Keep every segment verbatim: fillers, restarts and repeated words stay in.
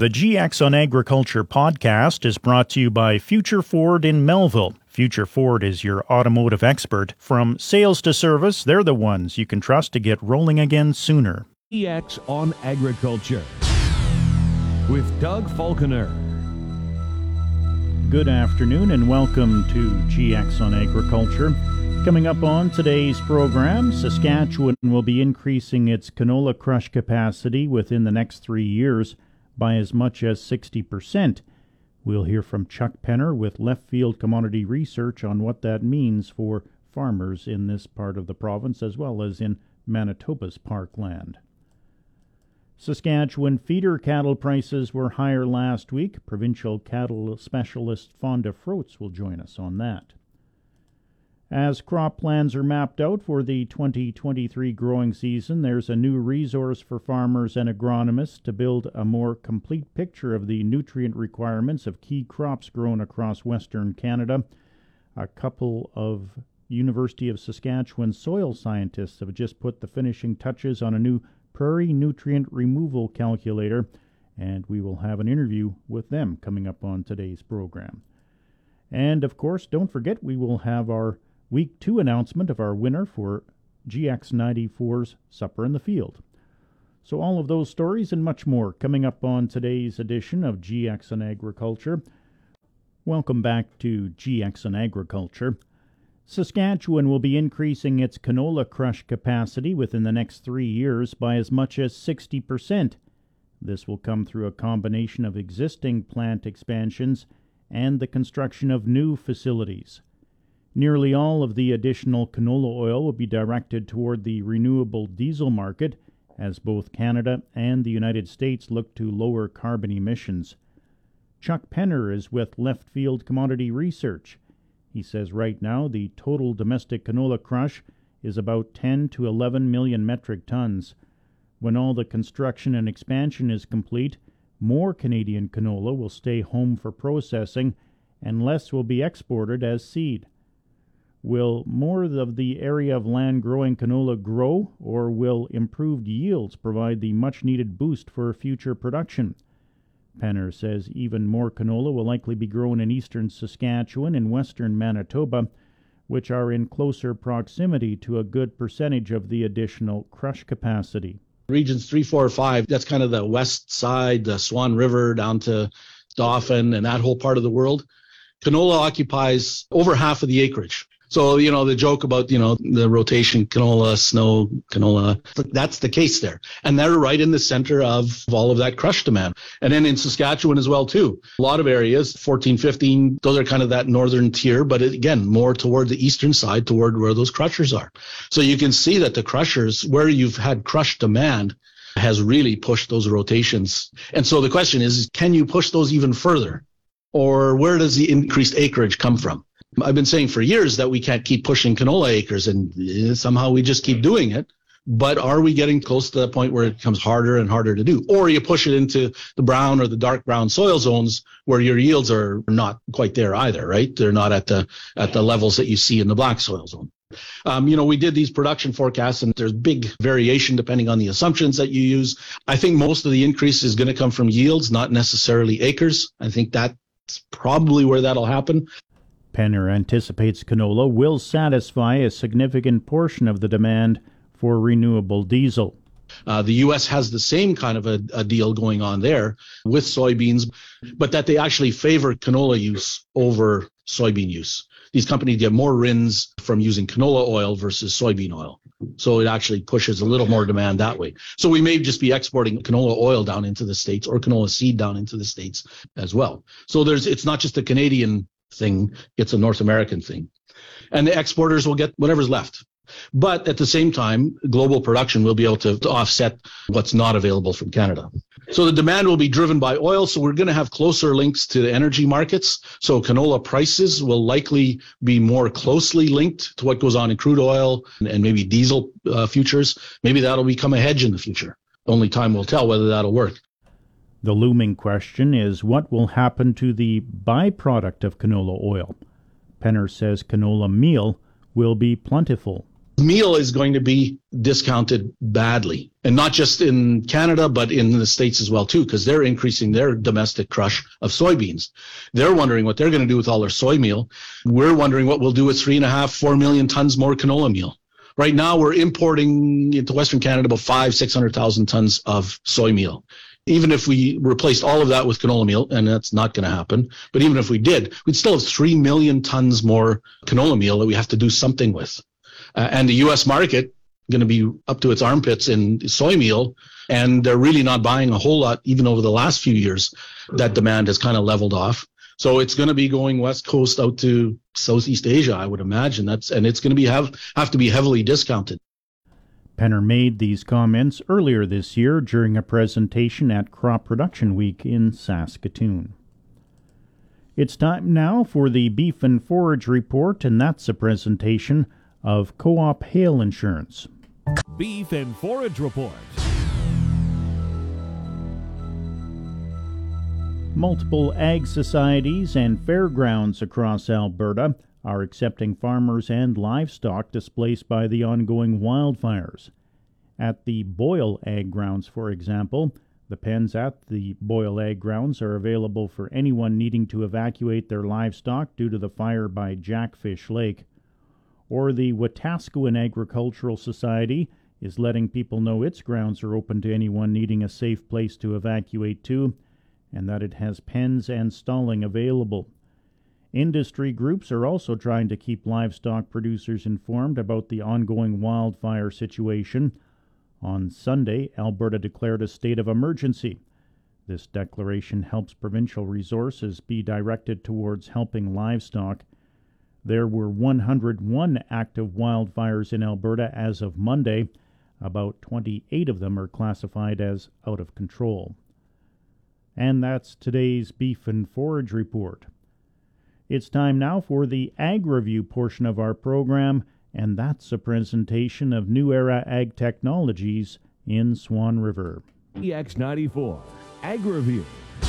The G X on Agriculture podcast is brought to you by Future Ford in Melville. Future Ford is your automotive expert. From sales to service, they're the ones you can trust to get rolling again sooner. G X on Agriculture with Doug Falconer. Good afternoon and welcome to G X on Agriculture. Coming up on today's program, Saskatchewan will be increasing its canola crush capacity within the next three years by as much as sixty percent. We'll hear from Chuck Penner with Left Field Commodity Research on what that means for farmers in this part of the province as well as in Manitoba's parkland. Saskatchewan feeder cattle prices were higher last week. Provincial cattle specialist Fonda Froats will join us on that. As crop plans are mapped out for the twenty twenty-three growing season, there's a new resource for farmers and agronomists to build a more complete picture of the nutrient requirements of key crops grown across Western Canada. A couple of University of Saskatchewan soil scientists have just put the finishing touches on a new prairie nutrient removal calculator, and we will have an interview with them coming up on today's program. And, of course, don't forget we will have our Week two announcement of our winner for G X ninety-four's Supper in the Field. So all of those stories and much more coming up on today's edition of G X on Agriculture. Welcome back to G X on Agriculture. Saskatchewan will be increasing its canola crush capacity within the next three years by as much as sixty percent. This will come through a combination of existing plant expansions and the construction of new facilities. Nearly all of the additional canola oil will be directed toward the renewable diesel market, as both Canada and the United States look to lower carbon emissions. Chuck Penner is with Left Field Commodity Research. He says right now the total domestic canola crush is about ten to eleven million metric tons. When all the construction and expansion is complete, more Canadian canola will stay home for processing and less will be exported as seed. Will more of the area of land growing canola grow, or will improved yields provide the much-needed boost for future production? Penner says even more canola will likely be grown in eastern Saskatchewan and western Manitoba, which are in closer proximity to a good percentage of the additional crush capacity. Regions three, four, five, that's kind of the west side, the Swan River down to Dauphin and that whole part of the world. Canola occupies over half of the acreage. So, you know, the joke about, you know, the rotation, canola, snow, canola, that's the case there. And they're right in the center of all of that crush demand. And then in Saskatchewan as well, too. A lot of areas, fourteen, fifteen, those are kind of that northern tier, but again, more toward the eastern side, toward where those crushers are. So you can see that the crushers, where you've had crush demand, has really pushed those rotations. And so the question is, can you push those even further? Or where does the increased acreage come from? I've been saying for years that we can't keep pushing canola acres, and somehow we just keep doing it. But are we getting close to the point where it becomes harder and harder to do? Or you push it into the brown or the dark brown soil zones where your yields are not quite there either, right? They're not at the at the levels that you see in the black soil zone. Um, you know, we did these production forecasts, and there's big variation depending on the assumptions that you use. I think most of the increase is going to come from yields, not necessarily acres. I think that's probably where that'll happen. Penner anticipates canola will satisfy a significant portion of the demand for renewable diesel. Uh, the U S has the same kind of a, a deal going on there with soybeans, but that they actually favor canola use over soybean use. These companies get more R I Ns from using canola oil versus soybean oil. So it actually pushes a little more demand that way. So we may just be exporting canola oil down into the States or canola seed down into the States as well. So there's it's not just a Canadian thing, it's a North American thing. And the exporters will get whatever's left. But at the same time, global production will be able to, to offset what's not available from Canada. So the demand will be driven by oil. So we're going to have closer links to the energy markets. So canola prices will likely be more closely linked to what goes on in crude oil and, and maybe diesel uh, futures. Maybe that'll become a hedge in the future. Only time will tell whether that'll work. The looming question is what will happen to the byproduct of canola oil? Penner says canola meal will be plentiful. Meal is going to be discounted badly, and not just in Canada, but in the States as well, too, because they're increasing their domestic crush of soybeans. They're wondering what they're going to do with all their soy meal. We're wondering what we'll do with three and a half, four million tons more canola meal. Right now, we're importing into Western Canada about five, six hundred thousand tons of soy meal. Even if we replaced all of that with canola meal, and that's not going to happen, but even if we did, we'd still have three million tons more canola meal that we have to do something with. Uh, and the U S market going to be up to its armpits in soy meal, and they're really not buying a whole lot. Even over the last few years, that demand has kind of leveled off. So it's going to be going west coast out to Southeast Asia, I would imagine. That's and it's going to be have have to be heavily discounted. Penner made these comments earlier this year during a presentation at Crop Production Week in Saskatoon. It's time now for the Beef and Forage Report, and that's a presentation of Co-op Hail Insurance. Beef and Forage Report. Multiple ag societies and fairgrounds across Alberta are accepting farmers and livestock displaced by the ongoing wildfires. At the Boyle Ag Grounds, for example, the pens at the Boyle Ag Grounds are available for anyone needing to evacuate their livestock due to the fire by Jackfish Lake. Or the Wetaskiwin Agricultural Society is letting people know its grounds are open to anyone needing a safe place to evacuate to, and that it has pens and stalling available. Industry groups are also trying to keep livestock producers informed about the ongoing wildfire situation. On Sunday, Alberta declared a state of emergency. This declaration helps provincial resources be directed towards helping livestock. There were one hundred one active wildfires in Alberta as of Monday. About twenty-eight of them are classified as out of control. And that's today's Beef and Forage Report. It's time now for the Ag Review portion of our program, and that's a presentation of New Era Ag Technologies in Swan River. E X ninety-four Ag Review.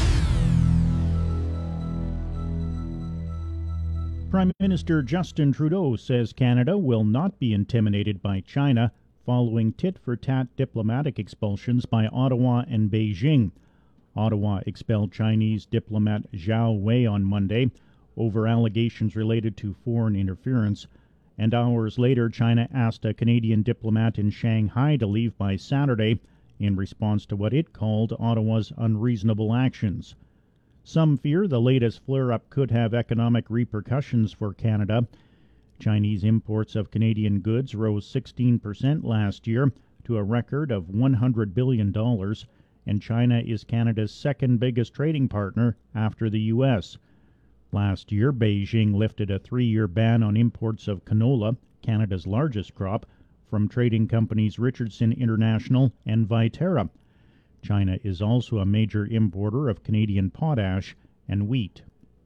Prime Minister Justin Trudeau says Canada will not be intimidated by China following tit-for-tat diplomatic expulsions by Ottawa and Beijing. Ottawa expelled Chinese diplomat Zhao Wei on Monday over allegations related to foreign interference, and hours later China asked a Canadian diplomat in Shanghai to leave by Saturday in response to what it called Ottawa's unreasonable actions. Some fear the latest flare-up could have economic repercussions for Canada. Chinese imports of Canadian goods rose sixteen percent last year to a record of one hundred billion dollars, and China is Canada's second biggest trading partner after the U S. Last year, Beijing lifted a three-year ban on imports of canola, Canada's largest crop, from trading companies Richardson International and Viterra. China is also a major importer of Canadian potash and wheat.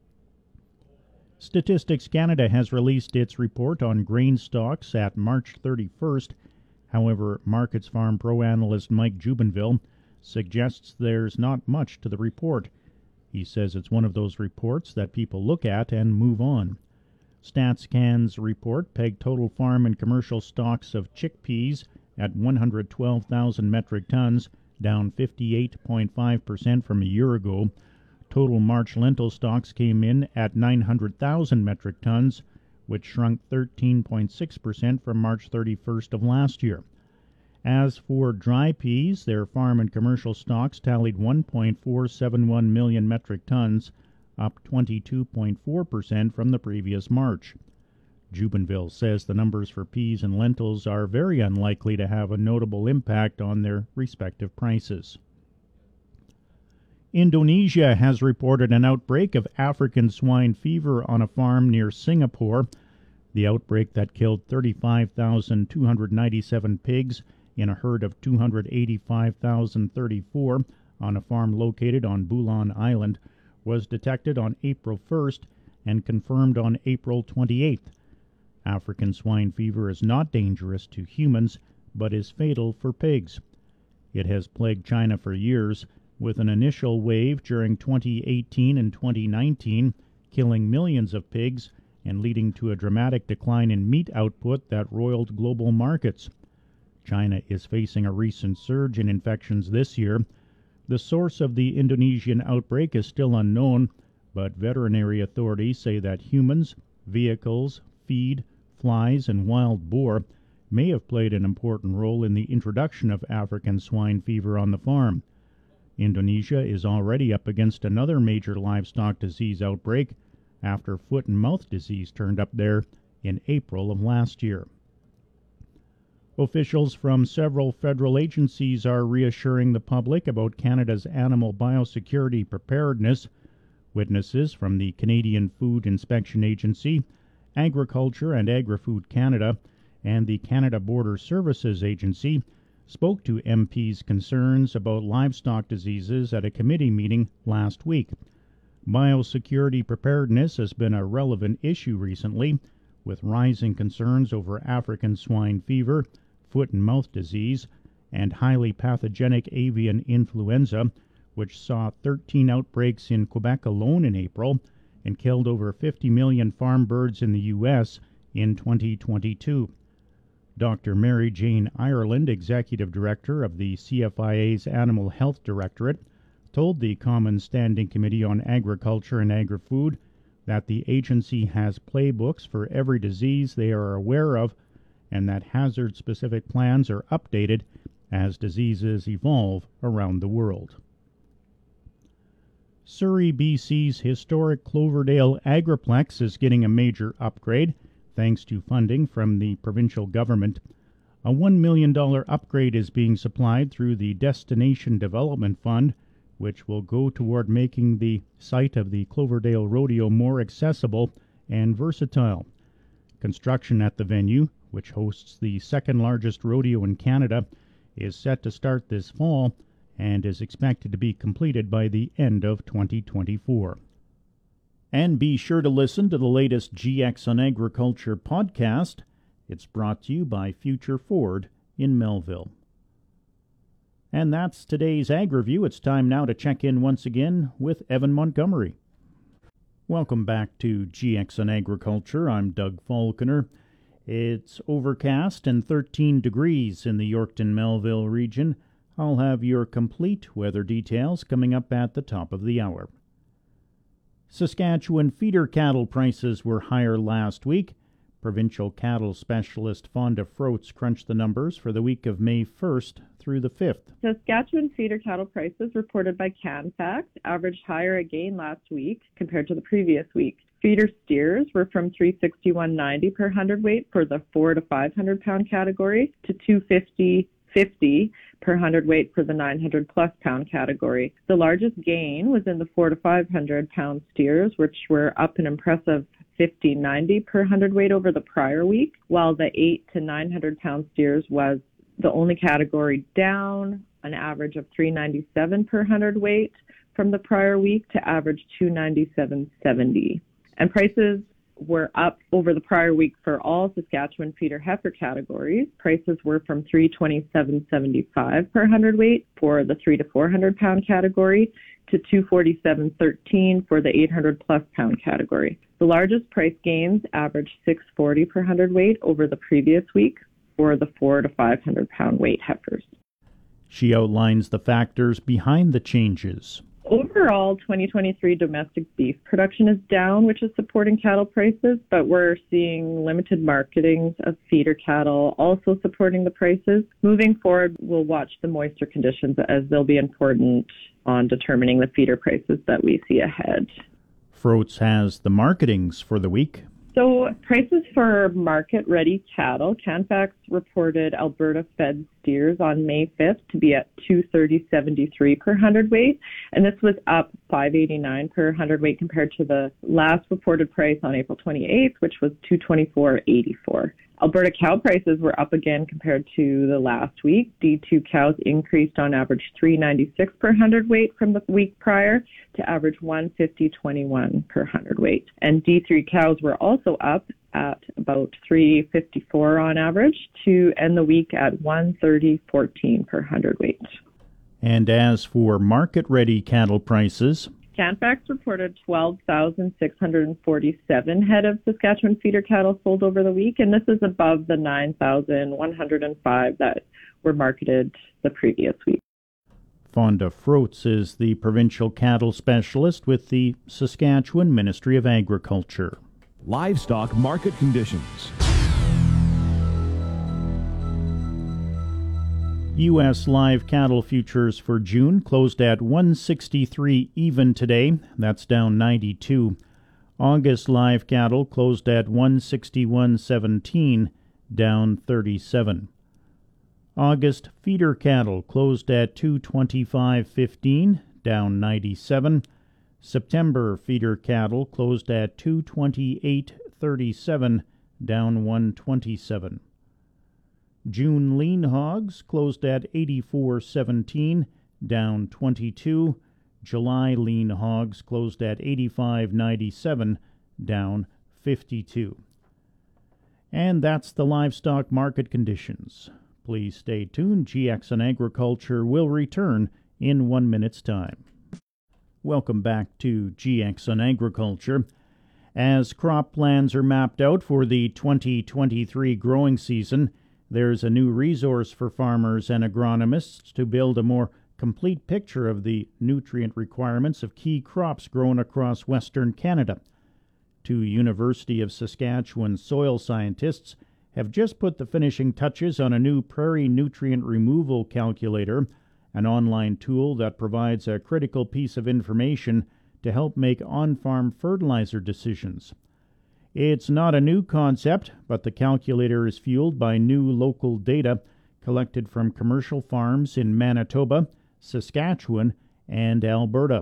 Statistics Canada has released its report on grain stocks at March thirty-first. However, Markets Farm Pro analyst Mike Jubenville suggests there's not much to the report. He says it's one of those reports that people look at and move on. StatsCan's report pegged total farm and commercial stocks of chickpeas at one hundred twelve thousand metric tons, down fifty-eight point five percent from a year ago. Total March lentil stocks came in at nine hundred thousand metric tons, which shrunk thirteen point six percent from March thirty-first of last year. As for dry peas, their farm and commercial stocks tallied one point four seven one million metric tons, up twenty-two point four percent from the previous March. Jubenville says the numbers for peas and lentils are very unlikely to have a notable impact on their respective prices. Indonesia has reported an outbreak of African swine fever on a farm near Singapore. The outbreak that killed thirty-five thousand two hundred ninety-seven pigs in a herd of two hundred eighty-five thousand thirty-four on a farm located on Bulan Island was detected on April first and confirmed on April twenty-eighth. African swine fever is not dangerous to humans, but is fatal for pigs. It has plagued China for years, with an initial wave during twenty eighteen and twenty nineteen, killing millions of pigs and leading to a dramatic decline in meat output that roiled global markets. China is facing a recent surge in infections this year. The source of the Indonesian outbreak is still unknown, but veterinary authorities say that humans, vehicles, feed, flies, and wild boar may have played an important role in the introduction of African swine fever on the farm. Indonesia is already up against another major livestock disease outbreak after foot and mouth disease turned up there in April of last year. Officials from several federal agencies are reassuring the public about Canada's animal biosecurity preparedness. Witnesses from the Canadian Food Inspection Agency, Agriculture and Agri-Food Canada, and the Canada Border Services Agency spoke to M Ps' concerns about livestock diseases at a committee meeting last week. Biosecurity preparedness has been a relevant issue recently, with rising concerns over African swine fever, foot and mouth disease, and highly pathogenic avian influenza, which saw thirteen outbreaks in Quebec alone in April and killed over fifty million farm birds in the U S in twenty twenty-two. Doctor Mary Jane Ireland, Executive Director of the C F I A's Animal Health Directorate, told the Common Standing Committee on Agriculture and Agri-Food that the agency has playbooks for every disease they are aware of and that hazard-specific plans are updated as diseases evolve around the world. Surrey, B C's historic Cloverdale Agriplex is getting a major upgrade thanks to funding from the provincial government. A one million dollars upgrade is being supplied through the Destination Development Fund, which will go toward making the site of the Cloverdale Rodeo more accessible and versatile. Construction at the venue, which hosts the second largest rodeo in Canada, is set to start this fall and is expected to be completed by the end of twenty twenty-four. And be sure to listen to the latest G X on Agriculture podcast. It's brought to you by Future Ford in Melville. And that's today's Ag Review. It's time now to check in once again with Evan Montgomery. Welcome back to G X on Agriculture. I'm Doug Falconer. It's overcast and thirteen degrees in the Yorkton-Melville region. I'll have your complete weather details coming up at the top of the hour. Saskatchewan feeder cattle prices were higher last week. Provincial cattle specialist Fonda Froats crunched the numbers for the week of May first through the fifth. Saskatchewan feeder cattle prices reported by CanFax averaged higher again last week compared to the previous week. Feeder steers were from three sixty-one ninety per hundredweight for the four to five hundred pound category to two fifty fifty per hundredweight for the nine hundred plus pound category. The largest gain was in the four to five hundred pound steers, which were up an impressive fifty ninety per hundredweight over the prior week, while the eight to nine hundred pound steers was the only category down an average of three ninety-seven per hundredweight from the prior week to average two ninety-seven seventy. And prices were up over the prior week for all Saskatchewan feeder heifer categories. Prices were from three twenty-seven seventy-five per hundredweight for the three to four hundred pound category to two forty-seven thirteen for the eight hundred plus pound category. The largest price gains averaged six forty per hundredweight over the previous week for the four to five hundred pound weight heifers. She outlines the factors behind the changes. Overall, twenty twenty-three domestic beef production is down, which is supporting cattle prices, but we're seeing limited marketings of feeder cattle also supporting the prices. Moving forward, we'll watch the moisture conditions as they'll be important on determining the feeder prices that we see ahead. Froats has the marketings for the week. So prices for market-ready cattle, CanFax reported Alberta fed steers on May fifth to be at two thirty seventy-three per hundredweight, and this was up five eighty-nine per hundredweight compared to the last reported price on April twenty-eighth, which was two twenty-four eighty-four. Alberta cow prices were up again compared to the last week. D two cows increased on average three ninety-six per hundredweight from the week prior to average one fifty twenty-one per hundredweight. And D three cows were also up at about three fifty-four on average to end the week at one thirty fourteen per hundredweight. And as for market-ready cattle prices, Canfax reported twelve thousand six hundred forty-seven head of Saskatchewan feeder cattle sold over the week, and this is above the nine thousand one hundred five that were marketed the previous week. Fonda Froats is the provincial cattle specialist with the Saskatchewan Ministry of Agriculture. Livestock market conditions. U S live cattle futures for June closed at one sixty-three even today. That's down ninety-two. August live cattle closed at one sixty-one seventeen, down thirty-seven. August feeder cattle closed at two twenty-five fifteen, down ninety-seven. September feeder cattle closed at two twenty-eight thirty-seven, down one twenty-seven. June lean hogs closed at eighty-four seventeen, down twenty-two. July lean hogs closed at eighty-five ninety-seven, down fifty-two. And that's the livestock market conditions. Please stay tuned. G X on Agriculture will return in one minute's time. Welcome back to G X on Agriculture. As crop plans are mapped out for the twenty twenty-three growing season, there's a new resource for farmers and agronomists to build a more complete picture of the nutrient requirements of key crops grown across Western Canada. Two University of Saskatchewan soil scientists have just put the finishing touches on a new prairie nutrient removal calculator, an online tool that provides a critical piece of information to help make on-farm fertilizer decisions. It's not a new concept, but the calculator is fueled by new local data collected from commercial farms in Manitoba, Saskatchewan, and Alberta.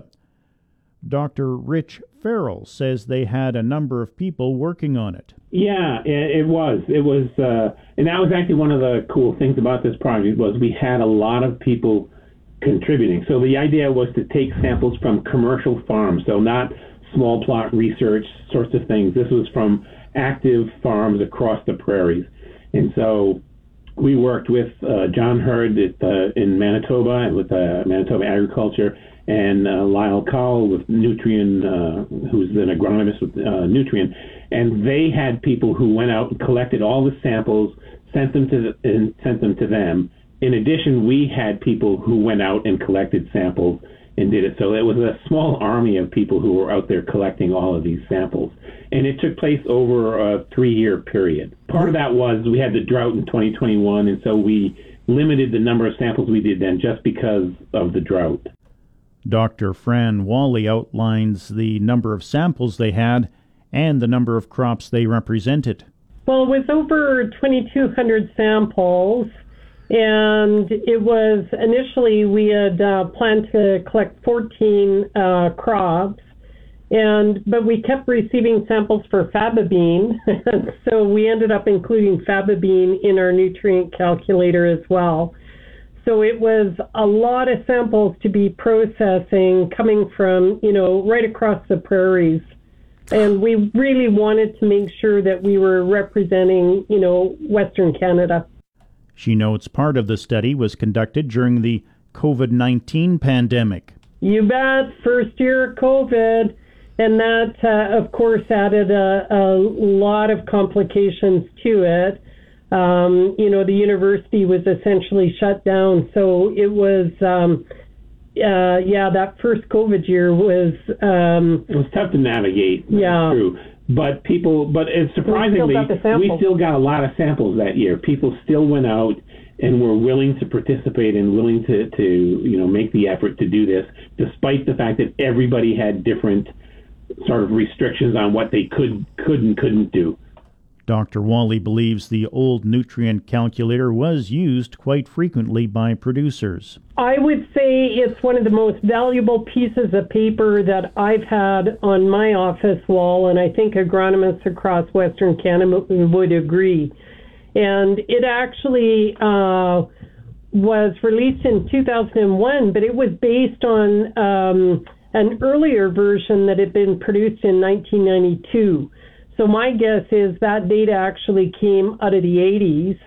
Doctor Rich Farrell says they had a number of people working on it. Yeah, it, it was. It was, uh, and that was actually one of the cool things about this project was we had a lot of people contributing. So the idea was to take samples from commercial farms, so not small plot research sorts of things. This was from active farms across the prairies. And so we worked with uh, John Hurd at, uh, in Manitoba and with uh, Manitoba Agriculture, and uh, Lyle Cowell with Nutrien, uh, who's an agronomist with uh, Nutrien. And they had people who went out and collected all the samples, sent them to the, and sent them to them. In addition, we had people who went out and collected samples and did it. So it was a small army of people who were out there collecting all of these samples. And it took place over a three-year period. Part of that was we had the drought in twenty twenty-one, and so we limited the number of samples we did then just because of the drought. Doctor Fran Wally outlines the number of samples they had and the number of crops they represented. Well, it was over twenty-two hundred samples. And it was initially we had uh, planned to collect fourteen uh, crops, and but we kept receiving samples for faba bean, so we ended up including faba bean in our nutrient calculator as well. So it was a lot of samples to be processing coming from, you know, right across the prairies. And we really wanted to make sure that we were representing, you know, Western Canada. She notes part of the study was conducted during the COVID nineteen pandemic. You bet, first year of COVID, and that, uh, of course, added a, a lot of complications to it. Um, you know, the university was essentially shut down, so it was, um, uh, yeah, that first COVID year was... Um, it was tough to navigate. Yeah. True. But people, but it's surprisingly, we still, we still got a lot of samples that year. People still went out and were willing to participate and willing to, to, you know, make the effort to do this, despite the fact that everybody had different sort of restrictions on what they could, could and couldn't do. Doctor Wally believes the old nutrient calculator was used quite frequently by producers. I would say it's one of the most valuable pieces of paper that I've had on my office wall, and I think agronomists across Western Canada would agree. And it actually uh, was released in two thousand one, but it was based on um, an earlier version that had been produced in nineteen ninety-two. So my guess is that data actually came out of the eighties,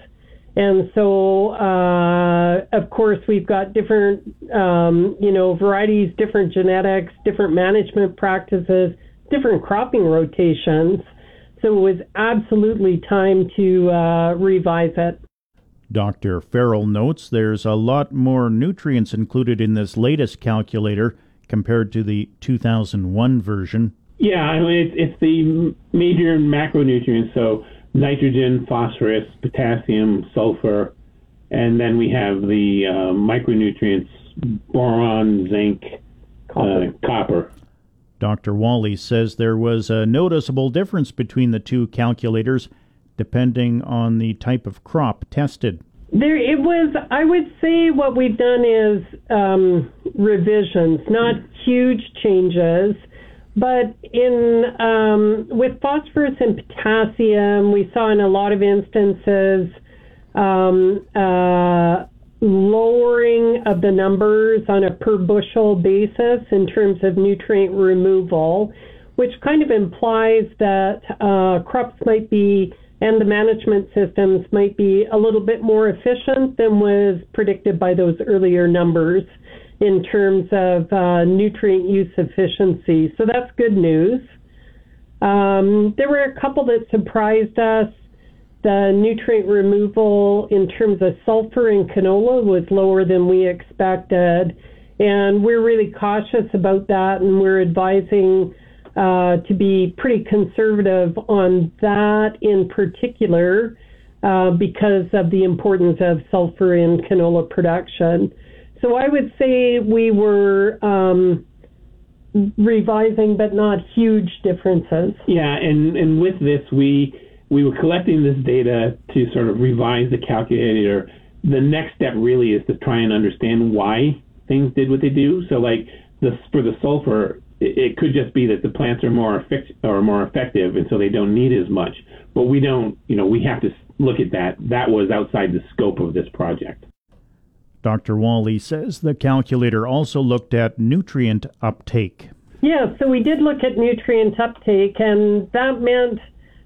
And so, uh, of course, we've got different, um, you know, varieties, different genetics, different management practices, different cropping rotations. So it was absolutely time to uh, revise it. Doctor Farrell notes there's a lot more nutrients included in this latest calculator compared to the two thousand one version. Yeah, I mean, it's, it's the major macronutrients, so nitrogen, phosphorus, potassium, sulfur, and then we have the uh, micronutrients, boron, zinc, copper. Uh, copper. Doctor Wally says there was a noticeable difference between the two calculators depending on the type of crop tested. There, it was, I would say what we've done is um, revisions, not huge changes. But in um, with phosphorus and potassium, we saw in a lot of instances um, uh, lowering of the numbers on a per bushel basis in terms of nutrient removal, which kind of implies that uh, crops might be, and the management systems might be a little bit more efficient than was predicted by those earlier numbers in terms of uh, nutrient use efficiency. So that's good news. Um, there were a couple that surprised us. The nutrient removal in terms of sulfur in canola was lower than we expected. And we're really cautious about that, and we're advising uh, to be pretty conservative on that in particular uh, because of the importance of sulfur in canola production. So I would say we were um, revising, but not huge differences. Yeah, and, and with this, we we were collecting this data to sort of revise the calculator. The next step really is to try and understand why things did what they do. So, like the for the sulfur, it, it could just be that the plants are more effect, or more effective, and so they don't need as much. But we don't, you know, we have to look at that. That was outside the scope of this project. Doctor Wally says the calculator also looked at nutrient uptake. Yeah, so we did look at nutrient uptake, and that meant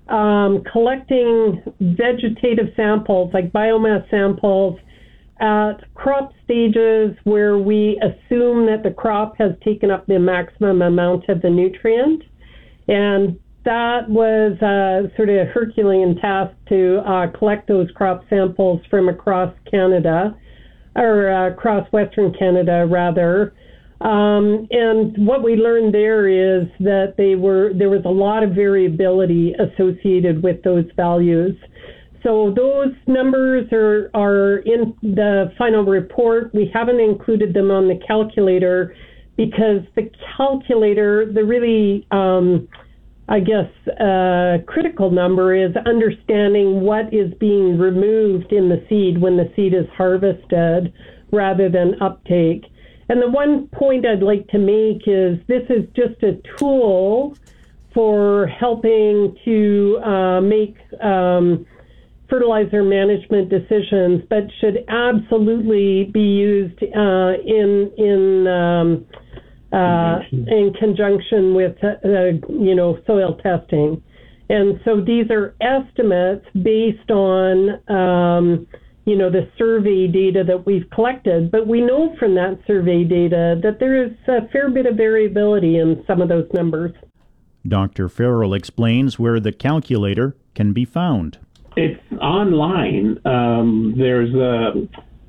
um, collecting vegetative samples, like biomass samples, at crop stages where we assume that the crop has taken up the maximum amount of the nutrient. And that was uh, sort of a Herculean task to uh, collect those crop samples from across Canada. or uh, across Western Canada, rather. Um, and what we learned there is that they were there was a lot of variability associated with those values. So those numbers are, are in the final report. We haven't included them on the calculator because the calculator, the really, um, I guess, uh, critical number is understanding what is being removed in the seed when the seed is harvested rather than uptake. And the one point I'd like to make is this is just a tool for helping to uh, make um, fertilizer management decisions, but should absolutely be used uh, in in um, Uh, in conjunction with, uh, uh, you know, soil testing. And so these are estimates based on, um, you know, the survey data that we've collected. But we know from that survey data that there is a fair bit of variability in some of those numbers. Doctor Farrell explains where the calculator can be found. It's online. Um, there's a,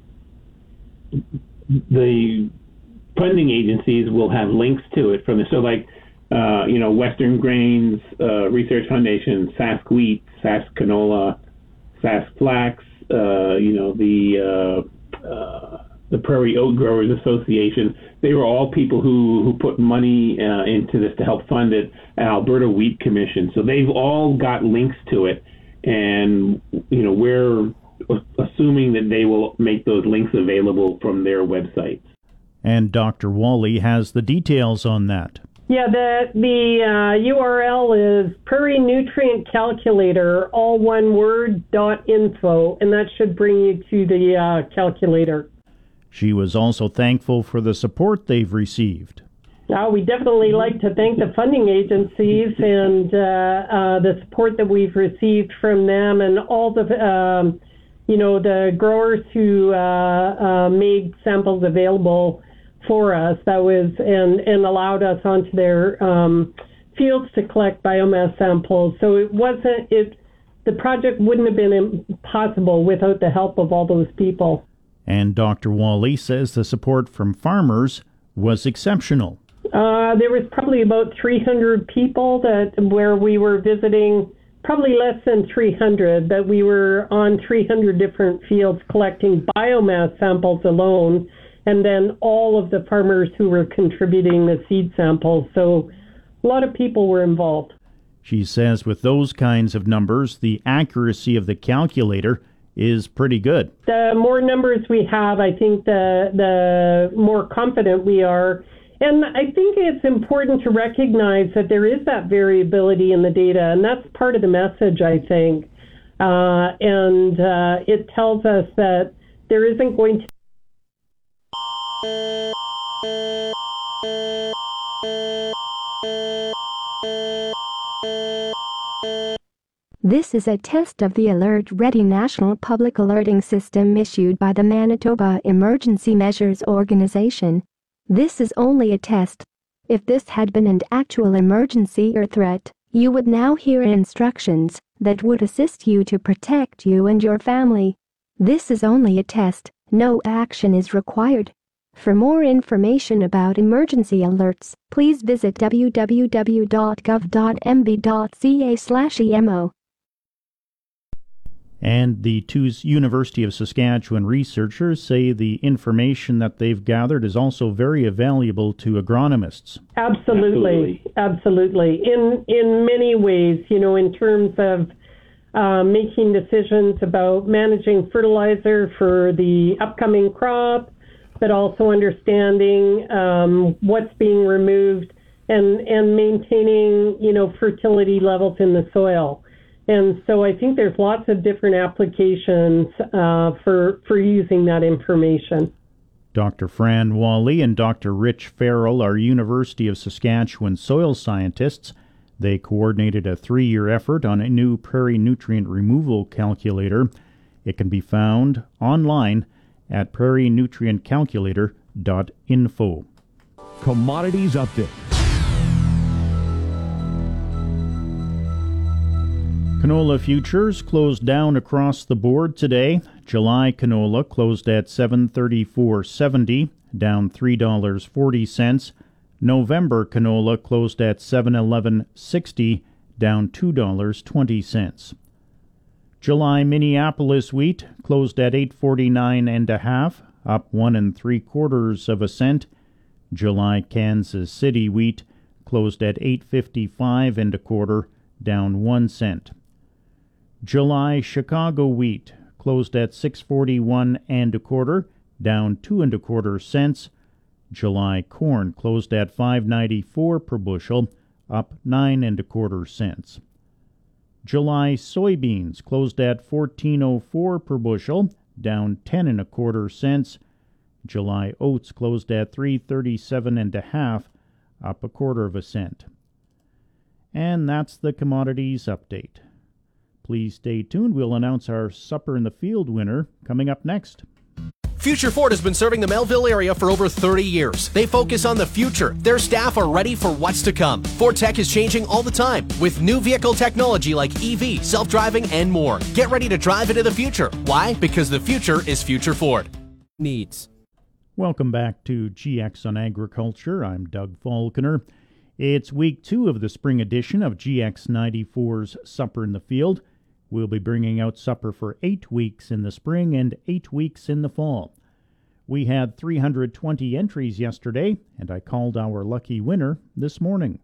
the funding agencies will have links to it from the, so like, uh, you know, Western Grains uh, Research Foundation, Sask Wheat, Sask Canola, Sask Flax, uh, you know, the uh, uh, the Prairie Oat Growers Association. They were all people who, who put money uh, into this to help fund it, and Alberta Wheat Commission. So they've all got links to it, and, you know, we're assuming that they will make those links available from their websites. And Doctor Wally has the details on that. Yeah, the the uh, U R L is Prairie Nutrient Calculator, all one word, dot info, and that should bring you to the uh, calculator. She was also thankful for the support they've received. Uh, we definitely like to thank the funding agencies and uh, uh, the support that we've received from them, and all the um, you know, the growers who uh, uh, made samples available for us, that was and and allowed us onto their um, fields to collect biomass samples. So it wasn't it. The project wouldn't have been possible without the help of all those people. And Doctor Wally says the support from farmers was exceptional. Uh, there was probably about three hundred people that where we were visiting, probably less than three hundred, that we were on three hundred different fields collecting biomass samples alone, and then all of the farmers who were contributing the seed samples. So a lot of people were involved. She says with those kinds of numbers, the accuracy of the calculator is pretty good. The more numbers we have, I think the the more confident we are. And I think it's important to recognize that there is that variability in the data, and that's part of the message, I think. Uh, and uh, it tells us that there isn't going to This is a test of the Alert Ready National Public Alerting System issued by the Manitoba Emergency Measures Organization. This is only a test. If this had been an actual emergency or threat, you would now hear instructions that would assist you to protect you and your family. This is only a test. No action is required. For more information about emergency alerts, please visit w w w dot gov dot m b dot c a slash e m o. And the two University of Saskatchewan researchers say the information that they've gathered is also very valuable to agronomists. Absolutely, absolutely. absolutely. In in many ways, you know, in terms of uh, making decisions about managing fertilizer for the upcoming crop, but also understanding um, what's being removed and and maintaining, you know, fertility levels in the soil. And so I think there's lots of different applications uh, for for using that information. Doctor Fran Wally and Doctor Rich Farrell are University of Saskatchewan soil scientists. They coordinated a three-year effort on a new prairie nutrient removal calculator. It can be found online at prairie nutrient calculator dot info. Commodities Update. Canola futures closed down across the board today. July canola closed at seven thirty-four seventy, down three dollars and forty cents. November canola closed at seven eleven sixty, down two dollars and twenty cents. July Minneapolis wheat closed at eight forty-nine and a half, up one and three quarters of a cent. July Kansas City wheat closed at eight fifty-five and a quarter, down one cent. July Chicago wheat closed at six forty-one and a quarter, down two and a quarter cents. July corn closed at five ninety-four per bushel, up nine and a quarter cents. July soybeans closed at fourteen oh four per bushel, down ten and a quarter cents. July oats closed at three thirty-seven and a half, up a quarter of a cent. And that's the commodities update. Please stay tuned. We'll announce our Supper in the Field winner coming up next. Future Ford has been serving the Melville area for over thirty years. They focus on the future. Their staff are ready for what's to come. Ford Tech is changing all the time with new vehicle technology like E V, self-driving, and more. Get ready to drive into the future. Why? Because the future is Future Ford. Needs. Welcome back to G X on Agriculture. I'm Doug Falconer. It's week two of the spring edition of G X ninety-four's Supper in the Field. We'll be bringing out supper for eight weeks in the spring and eight weeks in the fall. We had three hundred twenty entries yesterday, and I called our lucky winner this morning.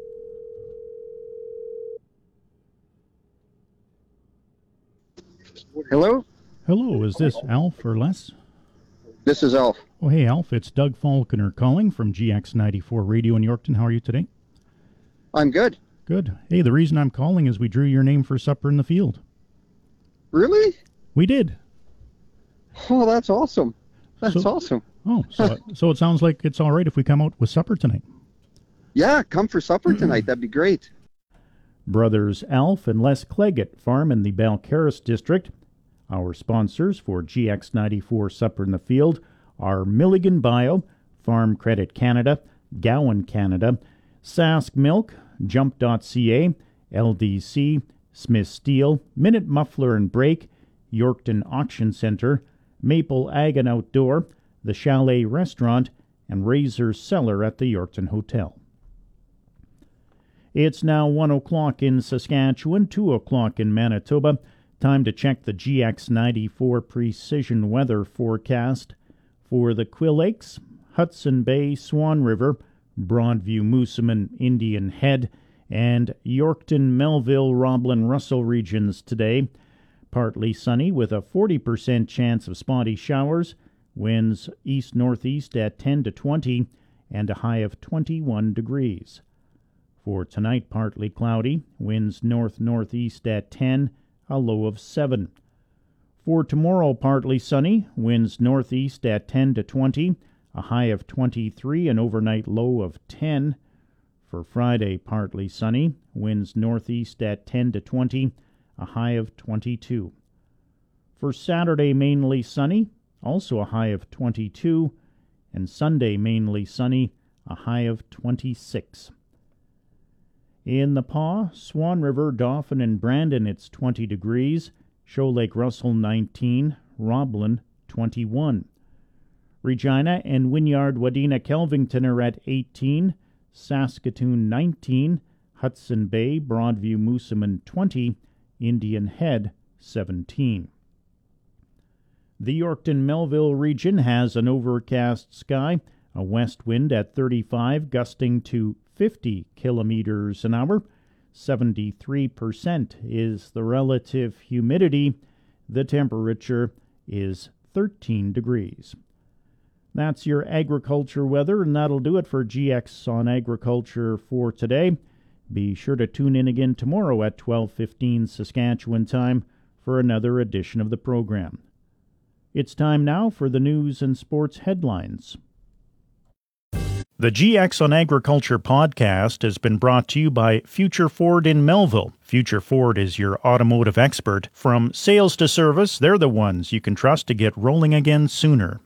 Hello? Hello, is this Alf or Les? This is Alf. Oh, hey, Alf, it's Doug Falconer calling from G X ninety-four Radio in Yorkton. How are you today? I'm good. Good. Hey, the reason I'm calling is we drew your name for Supper in the Field. Really? We did. Oh, that's awesome. That's so, awesome. Oh, so, so it sounds like it's all right if we come out with supper tonight. Yeah, come for supper tonight. That'd be great. Brothers Alf and Les Cleggett farm in the Balcarres district. Our sponsors for G X ninety-four Supper in the Field are Milligan Bio, Farm Credit Canada, Gowan Canada, Sask Milk, Jump dot C A, L D C, Smith Steel, Minute Muffler and Brake, Yorkton Auction Centre, Maple Ag and Outdoor, the Chalet Restaurant, and Razor's Cellar at the Yorkton Hotel. It's now one o'clock in Saskatchewan, two o'clock in Manitoba. Time to check the G X ninety-four Precision Weather Forecast for the Quill Lakes, Hudson Bay, Swan River, Broadview, Moosomin, Indian Head, and Yorkton, Melville, Roblin, Russell regions today. Partly sunny with a forty percent chance of spotty showers, winds east-northeast at ten to twenty, and a high of twenty-one degrees. For tonight, partly cloudy, winds north-northeast at ten, a low of seven. For tomorrow, partly sunny, winds northeast at ten to twenty, a high of twenty-three, an overnight low of ten. For Friday, partly sunny, winds northeast at ten to twenty, a high of twenty-two. For Saturday, mainly sunny, also a high of twenty-two, and Sunday, mainly sunny, a high of twenty-six. In the Pas, Swan River, Dauphin, and Brandon, it's twenty degrees. Shoal Lake Russell, nineteen. Roblin, twenty-one. Regina and Wynyard, Wadena, Kelvington are at eighteen. Saskatoon, nineteen. Hudson Bay, Broadview, Moosomin, twenty. Indian Head, seventeen. The Yorkton-Melville region has an overcast sky, a west wind at thirty-five, gusting to fifty kilometers an hour. seventy-three percent is the relative humidity. The temperature is thirteen degrees. That's your agriculture weather, and that'll do it for G X on Agriculture for today. Be sure to tune in again tomorrow at twelve fifteen Saskatchewan time for another edition of the program. It's time now for the news and sports headlines. The G X on Agriculture podcast has been brought to you by Future Ford in Melville. Future Ford is your automotive expert. From sales to service, they're the ones you can trust to get rolling again sooner.